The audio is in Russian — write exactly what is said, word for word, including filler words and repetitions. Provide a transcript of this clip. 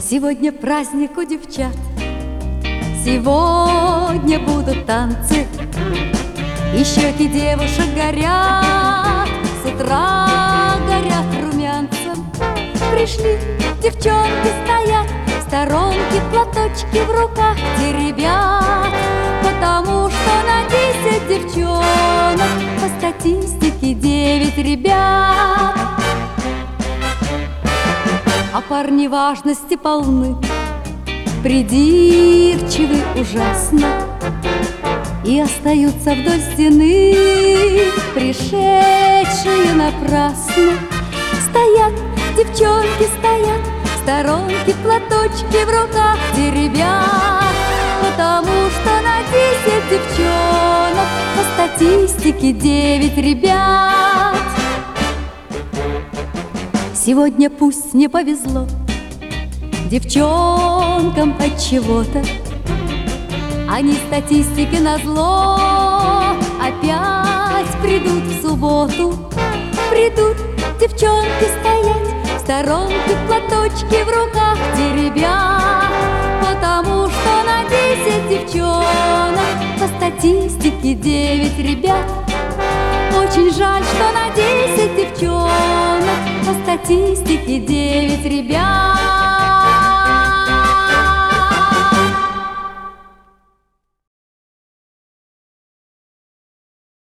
Сегодня праздник у девчат, сегодня будут танцы, и щеки девушек горят, с утра горят румянцем. Пришли, девчонки стоят, в сторонке платочки в руках теребят, потому что на десять девчонок по статистике девять ребят. А парни важности полны, придирчивы ужасно, и остаются вдоль стены, пришедшие напрасно. Стоят, девчонки стоят, в сторонке платочки в руках теребят, потому что на десять девчонок по статистике девять ребят. Сегодня пусть не повезло девчонкам от чего-то, они статистики назло опять придут в субботу. Придут девчонки стоять, в сторонке платочки в руках теребят, потому что на десять девчонок по статистике девять ребят. Очень жаль, что на десять девчонок по статистике девять ребят.